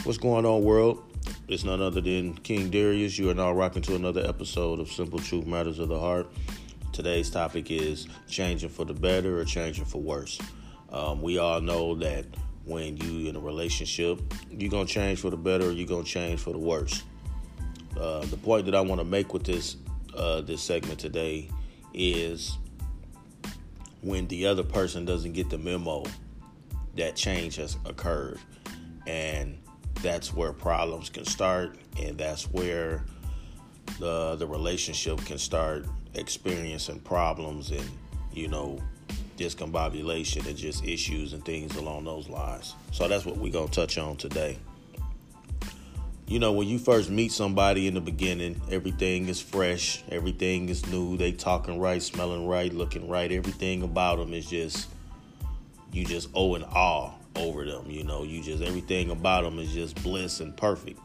What's going on, world? It's none other than King Darius. You are now rocking to another episode of Simple Truth Matters of the Heart. Today's topic is changing for the better or changing for worse. We all know that when you in a relationship, you're going to change for the better or you're going to change for the worse. The point that I want to make with this segment today is when the other person doesn't get the memo that change has occurred. And that's where problems can start, and that's where the relationship can start experiencing problems and, discombobulation and just issues and things along those lines. So that's what we're going to touch on today. When you first meet somebody in the beginning, everything is fresh, everything is new, they talking right, smelling right, looking right, everything about them is you just owe and awe over them, everything about them is just bliss and perfect.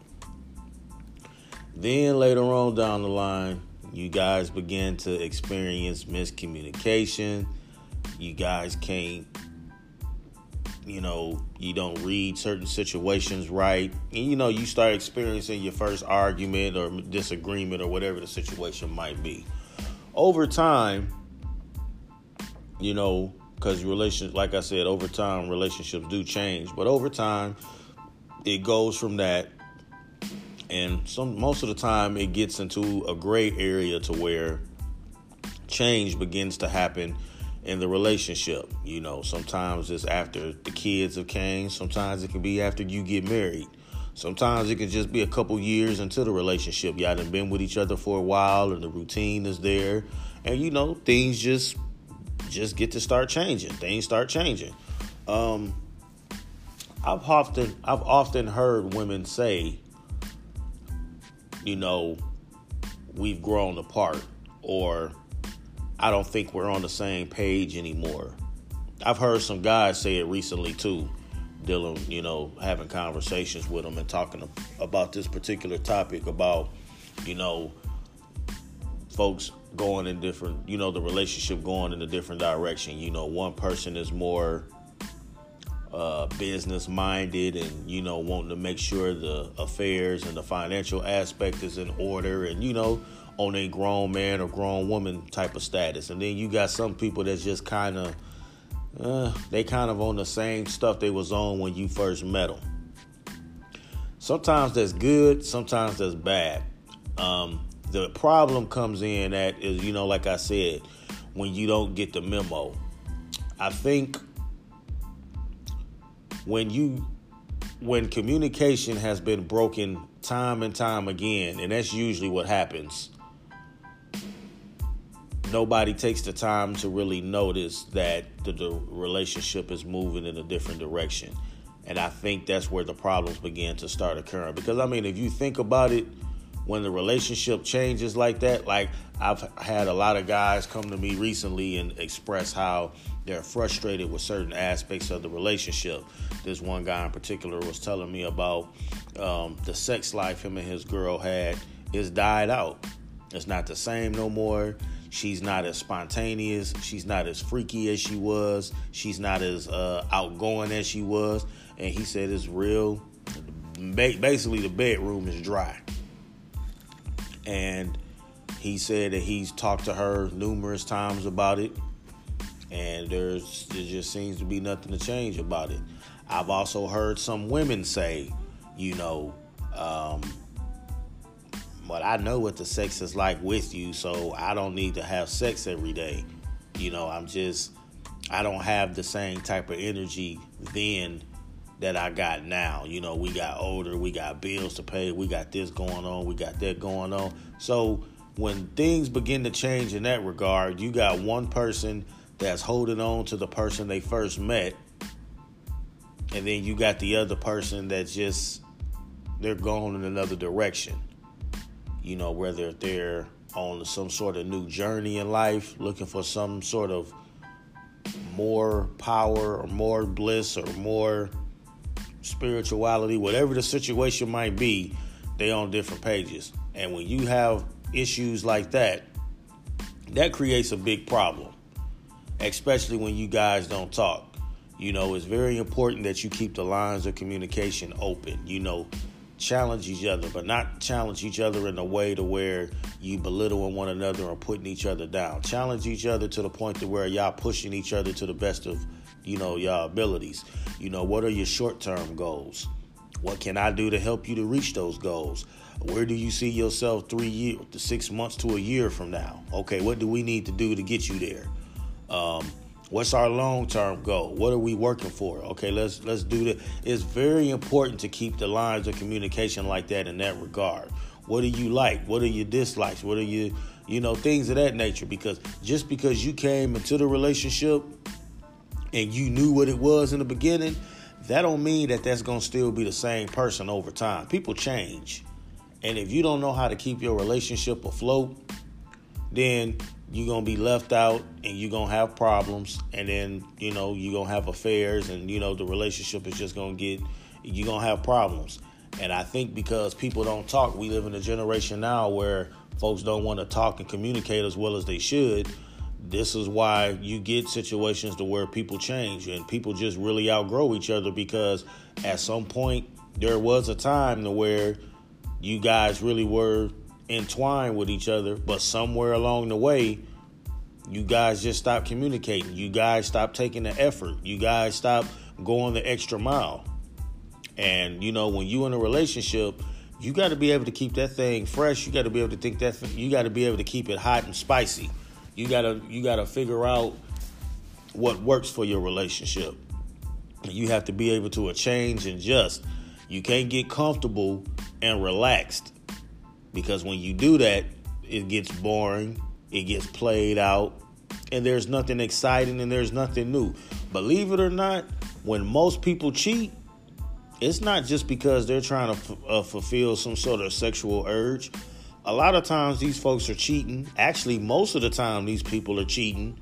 Then later on down the line, you guys begin to experience miscommunication. You guys can't, you don't read certain situations right. And, you start experiencing your first argument or disagreement or whatever the situation might be. Over time, because relations, like I said, over time, relationships do change. But over time, it goes from that. And most of the time, it gets into a gray area to where change begins to happen in the relationship. Sometimes it's after the kids have came. Sometimes it can be after you get married. Sometimes it can just be a couple years into the relationship. Y'all done been with each other for a while and the routine is there. And, things just get to start changing. Things start changing. I've often heard women say, we've grown apart, or I don't think we're on the same page anymore. I've heard some guys say it recently too, having conversations with them and talking about this particular topic about, folks going in different, the relationship going in a different direction. One person is more business minded and, wanting to make sure the affairs and the financial aspect is in order and, on a grown man or grown woman type of status. And then you got some people that's just kind of on the same stuff they was on when you first met them. Sometimes that's good. Sometimes that's bad. The problem comes in at is, like I said, when you don't get the memo. I think when communication has been broken time and time again, and that's usually what happens, nobody takes the time to really notice that the relationship is moving in a different direction. And I think that's where the problems begin to start occurring. Because, if you think about it, when the relationship changes like that, like I've had a lot of guys come to me recently and express how they're frustrated with certain aspects of the relationship. This one guy in particular was telling me about the sex life him and his girl had is died out. It's not the same no more. She's not as spontaneous. She's not as freaky as she was. She's not as outgoing as she was. And he said it's real. Basically, the bedroom is dry. And he said that he's talked to her numerous times about it. And there just seems to be nothing to change about it. I've also heard some women say, but I know what the sex is like with you, so I don't need to have sex every day. I don't have the same type of energy then that I got now. We got older, we got bills to pay, we got this going on, we got that going on. So when things begin to change in that regard, you got one person that's holding on to the person they first met, and then you got the other person that's they're going in another direction. Whether they're on some sort of new journey in life, looking for some sort of more power or more bliss or more spirituality, whatever the situation might be, they on different pages. And when you have issues like that, that creates a big problem, especially when you guys don't talk. It's very important that you keep the lines of communication open. Challenge each other, but not challenge each other in a way to where you belittling one another or putting each other down. Challenge each other to the point to where y'all pushing each other to the best of, y'all abilities. What are your short-term goals? What can I do to help you to reach those goals? Where do you see yourself 3 years to 6 months to a year from now? Okay, what do we need to do to get you there? What's our long-term goal? What are we working for? Okay, let's do that. It's very important to keep the lines of communication like that in that regard. What do you like? What are your dislikes? What are you, things of that nature? Because just because you came into the relationship and you knew what it was in the beginning, that don't mean that that's going to still be the same person over time. People change. And if you don't know how to keep your relationship afloat, then you're going to be left out and you're going to have problems. And then, you're going to have affairs and, the relationship is just going to you're going to have problems. And I think because people don't talk, we live in a generation now where folks don't want to talk and communicate as well as they should. This is why you get situations to where people change and people just really outgrow each other, because at some point there was a time to where you guys really were entwined with each other, but somewhere along the way, you guys just stopped communicating. You guys stopped taking the effort. You guys stopped going the extra mile. And, when you in a relationship, you got to be able to keep that thing fresh. You got to be able to you got to be able to keep it hot and spicy. You got to figure out what works for your relationship. You have to be able to change and adjust. You can't get comfortable and relaxed, because when you do that, it gets boring, it gets played out, and there's nothing exciting and there's nothing new. Believe it or not, when most people cheat, it's not just because they're trying to fulfill some sort of sexual urge. A lot of times these folks are cheating. Actually, most of the time these people are cheating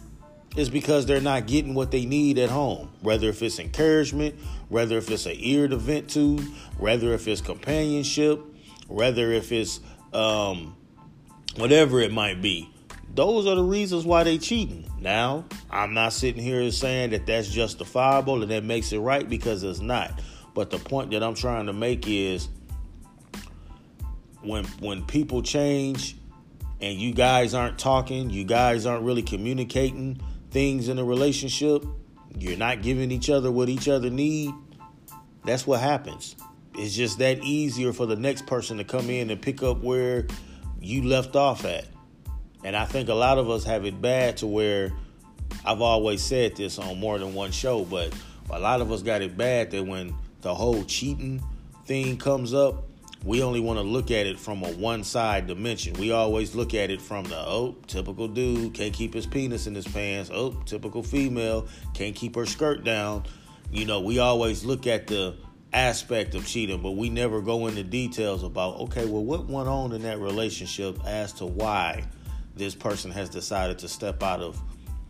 is because they're not getting what they need at home. Whether if it's encouragement, whether if it's an ear to vent to, whether if it's companionship, whether if it's whatever it might be. Those are the reasons why they cheating. Now, I'm not sitting here saying that that's justifiable and that makes it right, because it's not. But the point that I'm trying to make is when people change and you guys aren't talking, you guys aren't really communicating things in a relationship, you're not giving each other what each other need, that's what happens. It's just that easier for the next person to come in and pick up where you left off at. And I think a lot of us have it bad to where, I've always said this on more than one show, but a lot of us got it bad that when the whole cheating thing comes up, we only want to look at it from a one-side dimension. We always look at it from the, typical dude can't keep his penis in his pants. Typical female can't keep her skirt down. We always look at the aspect of cheating, but we never go into details about, okay, well, what went on in that relationship as to why this person has decided to step out on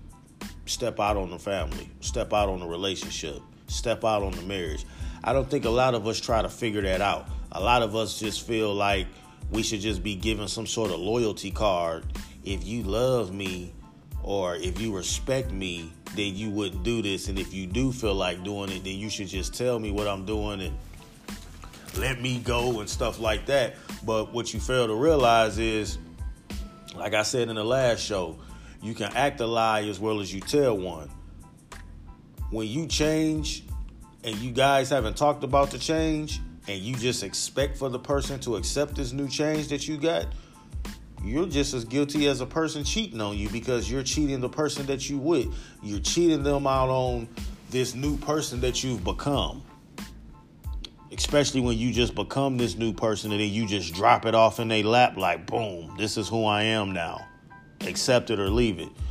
the family, step out on the relationship, step out on the marriage. I don't think a lot of us try to figure that out. A lot of us just feel like we should just be given some sort of loyalty card. If you love me or if you respect me, then you wouldn't do this. And if you do feel like doing it, then you should just tell me what I'm doing and let me go and stuff like that. But what you fail to realize is, like I said in the last show, you can act a lie as well as you tell one. When you change and you guys haven't talked about the change and you just expect for the person to accept this new change that you got, you're just as guilty as a person cheating on you, because you're cheating the person that you with. You're cheating them out on this new person that you've become. Especially when you just become this new person and then you just drop it off in their lap like, boom, this is who I am now. Accept it or leave it.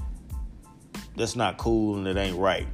That's not cool and it ain't right.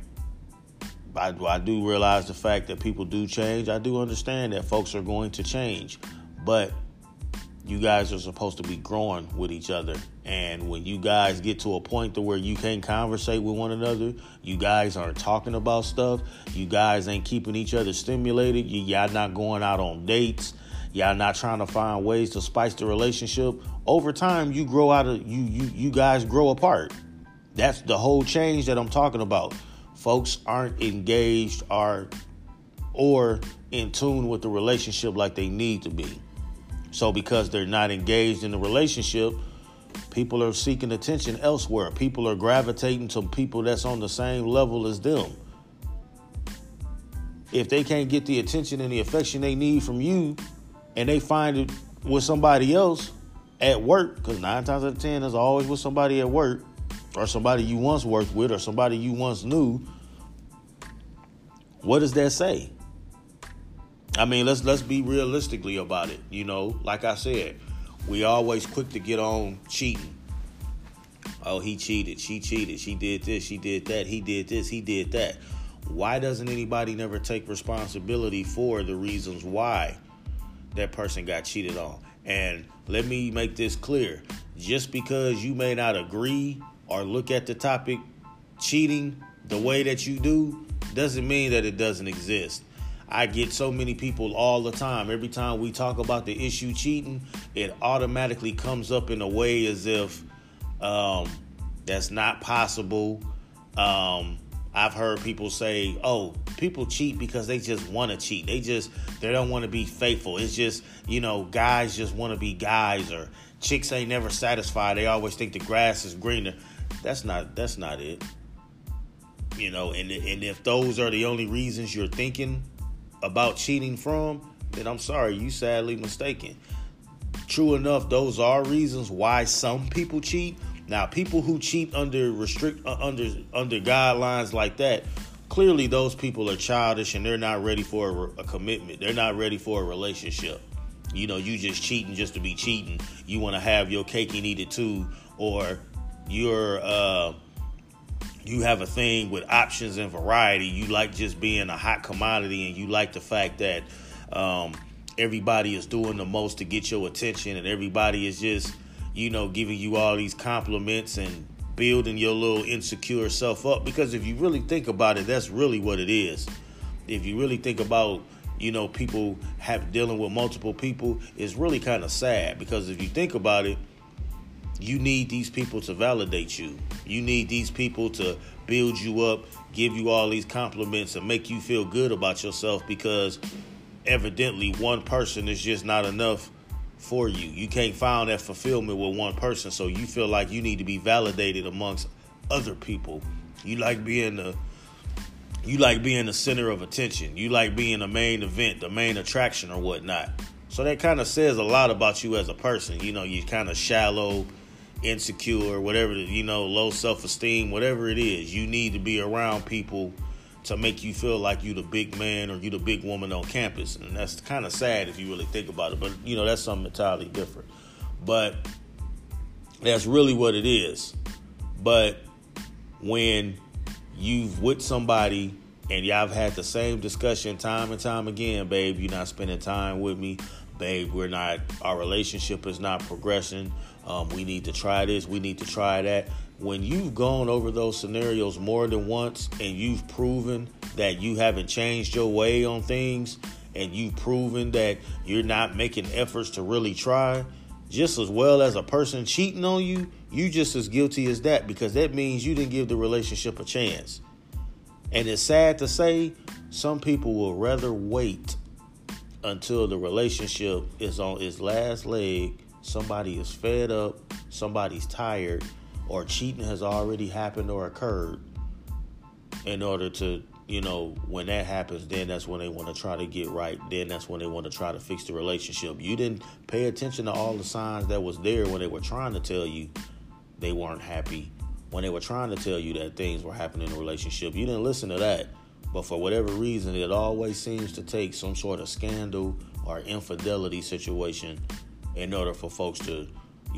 I do realize the fact that people do change. I do understand that folks are going to change. But you guys are supposed to be growing with each other. And when you guys get to a point to where you can't conversate with one another, you guys aren't talking about stuff, you guys ain't keeping each other stimulated, y'all not going out on dates, y'all not trying to find ways to spice the relationship, over time you grow out of you guys grow apart. That's the whole change that I'm talking about. folks aren't engaged or in tune with the relationship like they need to be. So because they're not engaged in the relationship, people are seeking attention elsewhere. People are gravitating to people that's on the same level as them. If they can't get the attention and the affection they need from you, and they find it with somebody else at work, because 9 times out of 10 is always with somebody at work, or somebody you once worked with, or somebody you once knew, what does that say? I mean, let's be realistically about it. You know, like I said, we always quick to get on cheating. Oh, he cheated, she cheated, she did this, she did that, he did this, he did that. Why doesn't anybody never take responsibility for the reasons why that person got cheated on? And let me make this clear. Just because you may not agree or look at the topic cheating the way that you do doesn't mean that it doesn't exist. I get so many people all the time. Every time we talk about the issue cheating, it automatically comes up in a way as if that's not possible. I've heard people say, oh, people cheat because they just want to cheat. They don't want to be faithful. It's just, guys just want to be guys, or chicks ain't never satisfied. They always think the grass is greener. That's not it. And if those are the only reasons you're thinking about cheating from, then I'm sorry, you sadly mistaken. True enough, those are reasons why some people cheat. Now, people who cheat under guidelines like that, clearly those people are childish and they're not ready for a commitment. They're not ready for a relationship. You just cheating just to be cheating. You want to have your cake and eat it too, or you have a thing with options and variety. You like just being a hot commodity, and you like the fact that everybody is doing the most to get your attention, and everybody is just giving you all these compliments and building your little insecure self up. Because if you really think about it, that's really what it is. If you really think about, people dealing with multiple people, it's really kind of sad. Because if you think about it, you need these people to validate you. You need these people to build you up, give you all these compliments, and make you feel good about yourself, because evidently one person is just not enough for you. You can't find that fulfillment with one person, so you feel like you need to be validated amongst other people. You like being the center of attention. You like being the main event, the main attraction, or whatnot. So that kind of says a lot about you as a person. You're kind of shallow, insecure, whatever, low self-esteem, whatever it is. You need to be around people to make you feel like you the big man or you the big woman on campus. And that's kind of sad if you really think about it. But, that's something entirely different. But that's really what it is. But when you've with somebody and y'all have had the same discussion time and time again, babe, you're not spending time with me. Babe, our relationship is not progressing. We need to try this. We need to try that. When you've gone over those scenarios more than once, and you've proven that you haven't changed your way on things, and you've proven that you're not making efforts to really try, just as well as a person cheating on you, you just as guilty as that, because that means you didn't give the relationship a chance. And it's sad to say, some people will rather wait until the relationship is on its last leg, somebody is fed up, somebody's tired, or cheating has already happened or occurred, in order to, when that happens, then that's when they want to try to get right. Then that's when they want to try to fix the relationship. You didn't pay attention to all the signs that was there when they were trying to tell you they weren't happy, when they were trying to tell you that things were happening in the relationship. You didn't listen to that. But for whatever reason, it always seems to take some sort of scandal or infidelity situation in order for folks to,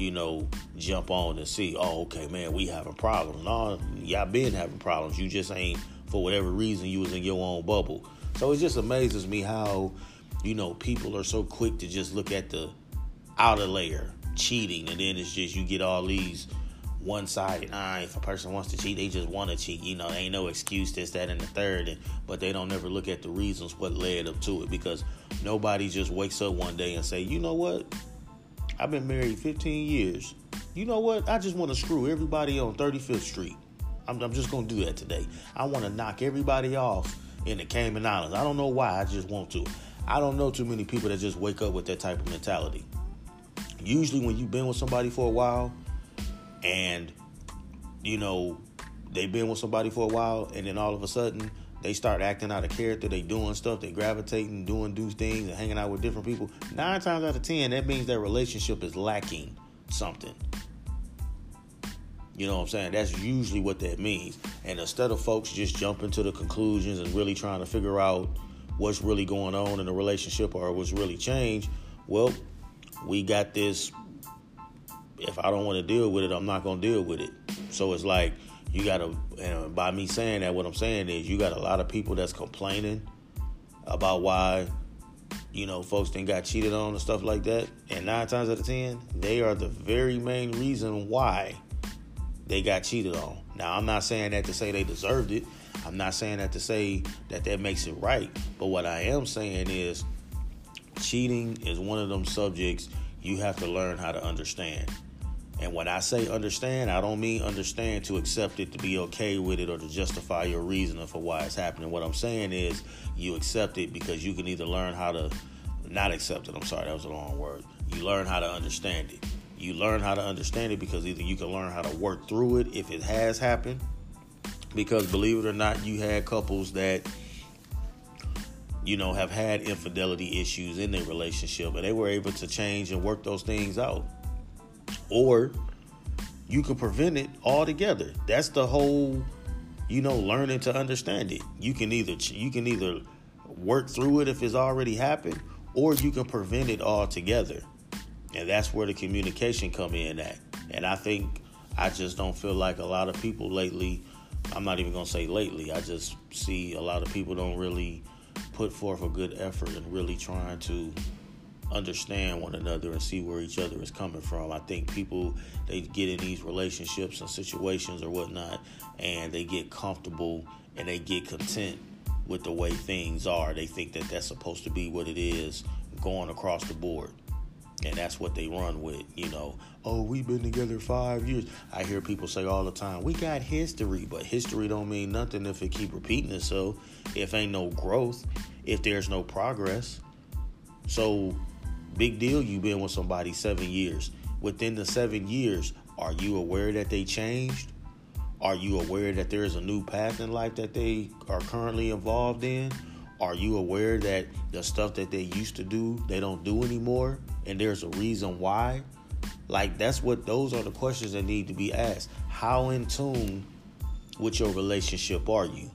jump on and see, oh, okay, man, we having problems. No, y'all been having problems. You just ain't, for whatever reason, you was in your own bubble. So it just amazes me how, people are so quick to just look at the outer layer, cheating, and then it's just you get all these one-sided. If a person wants to cheat, they just want to cheat. Ain't no excuse, this, that, and the third. But they don't ever look at the reasons what led up to it, because nobody just wakes up one day and say, you know what? I've been married 15 years. You know what? I just want to screw everybody on 35th Street. I'm just going to do that today. I want to knock everybody off in the Cayman Islands. I don't know why. I just want to. I don't know too many people that just wake up with that type of mentality. Usually when you've been with somebody for a while and, you know, they've been with somebody for a while and then all of a sudden they start acting out of character, they doing stuff, they gravitating, doing things and hanging out with different people. 9 times out of 10, that means their relationship is lacking something. You know what I'm saying? That's usually what that means. And instead of folks just jumping to the conclusions and really trying to figure out what's really going on in the relationship or what's really changed, well, we got this. If I don't want to deal with it, I'm not going to deal with it. So it's like, you got to, and by me saying that, what I'm saying is you got a lot of people that's complaining about why, you know, folks done got cheated on and stuff like that. And 9 times out of 10, they are the very main reason why they got cheated on. Now, I'm not saying that to say they deserved it. I'm not saying that to say that that makes it right. But what I am saying is cheating is one of them subjects you have to learn how to understand. And when I say understand, I don't mean understand to accept it, to be okay with it, or to justify your reasoning for why it's happening. What I'm saying is you accept it because you can either learn how to not accept it. I'm sorry, that was the wrong word. You learn how to understand it. You learn how to understand it because either you can learn how to work through it if it has happened. Because believe it or not, you had couples that, you know, have had infidelity issues in their relationship and they were able to change and work those things out. Or you could prevent it altogether. That's the whole, you know, learning to understand it. You can either work through it if it's already happened, or you can prevent it altogether. And that's where the communication come in at. And I just don't feel like a lot of people lately, I'm not even going to say lately, I just see a lot of people don't really put forth a good effort in really trying to understand one another and see where each other is coming from. I think people, they get in these relationships and situations or whatnot, and they get comfortable and they get content with the way things are. They think that that's supposed to be what it is going across the board. And that's what they run with, you know. Oh, we've been together 5 years. I hear people say all the time, we got history, but history don't mean nothing if it keep repeating itself, if ain't no growth, if there's no progress. So, big deal, you've been with somebody 7 years. Within the 7 years, are you aware that they changed? Are you aware that there is a new path in life that they are currently involved in? Are you aware that the stuff that they used to do, they don't do anymore? And there's a reason why? Like, those are the questions that need to be asked. How in tune with your relationship are you?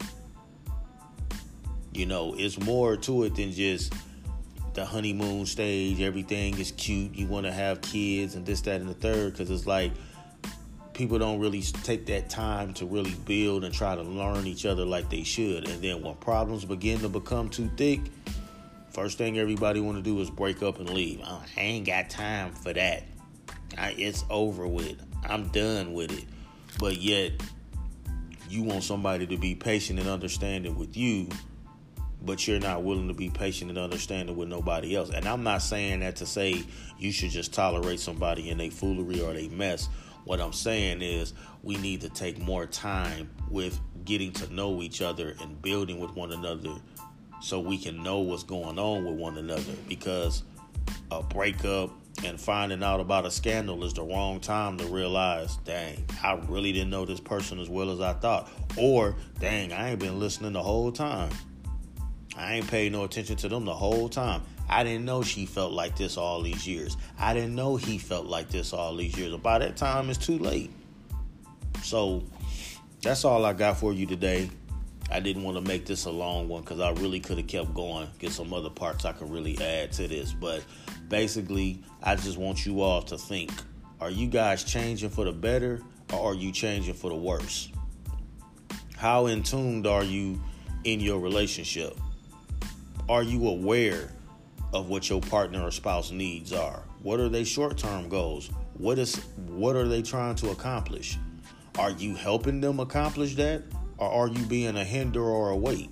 You know, it's more to it than just the honeymoon stage. Everything is cute. You want to have kids and this, that, and the third. Because it's like people don't really take that time to really build and try to learn each other like they should. And then when problems begin to become too thick, first thing everybody want to do is break up and leave. I ain't got time for that. It's over with. I'm done with it. But yet, you want somebody to be patient and understanding with you, but you're not willing to be patient and understanding with nobody else. And I'm not saying that to say you should just tolerate somebody in their foolery or their mess. What I'm saying is we need to take more time with getting to know each other and building with one another so we can know what's going on with one another. Because a breakup and finding out about a scandal is the wrong time to realize, dang, I really didn't know this person as well as I thought. Or, dang, I ain't been listening the whole time. I ain't paid no attention to them the whole time. I didn't know she felt like this all these years. I didn't know he felt like this all these years. By that time, it's too late. So, that's all I got for you today. I didn't want to make this a long one because I really could have kept going, get some other parts I could really add to this. But basically, I just want you all to think, are you guys changing for the better or are you changing for the worse? How in tune are you in your relationship? Are you aware of what your partner or spouse needs are? What are their short-term goals? What are they trying to accomplish? Are you helping them accomplish that? Or are you being a hinder or a weight?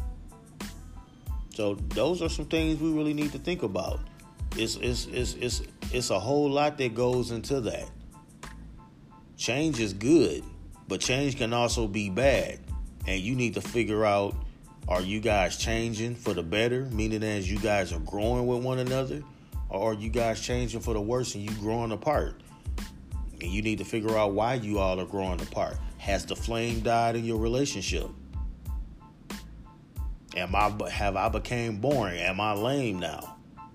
So those are some things we really need to think about. It's a whole lot that goes into that. Change is good, But change can also be bad. And you need to figure out, are you guys changing for the better, meaning as you guys are growing with one another? Or are you guys changing for the worse and you growing apart? And you need to figure out why you all are growing apart. Has the flame died in your relationship? Have I became boring? Am I lame now?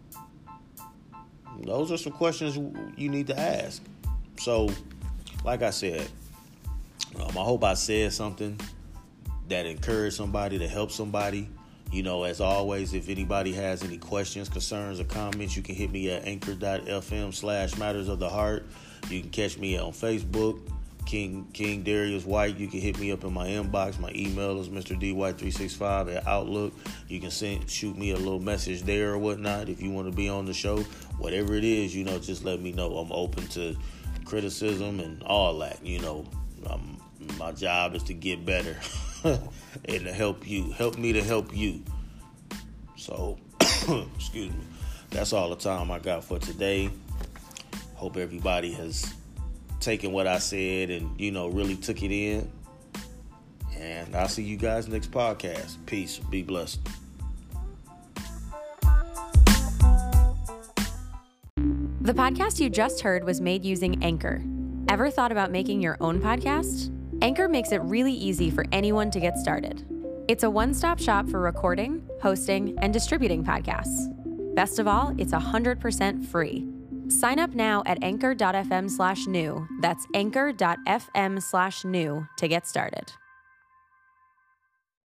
Those are some questions you need to ask. So, like I said, I hope I said something that encouraged somebody, to help somebody. As always, if anybody has any questions, concerns, or comments, you can hit me at anchor.fm/matters of the heart. You can catch me on Facebook, King Darius White. You can hit me up in my inbox. My email is mrdwhite365 at Outlook. You can shoot me a little message there or whatnot if you want to be on the show. Whatever it is, just let me know. I'm open to criticism and all that. My job is to get better and to help me to help you. So, excuse me. That's all the time I got for today. Hope everybody has taken what I said and, really took it in. And I'll see you guys next podcast. Peace. Be blessed. The podcast you just heard was made using Anchor. Ever thought about making your own podcast? Anchor makes it really easy for anyone to get started. It's a one-stop shop for recording, hosting, and distributing podcasts. Best of all, it's 100% free. Sign up now at anchor.fm/new. That's anchor.fm/new to get started.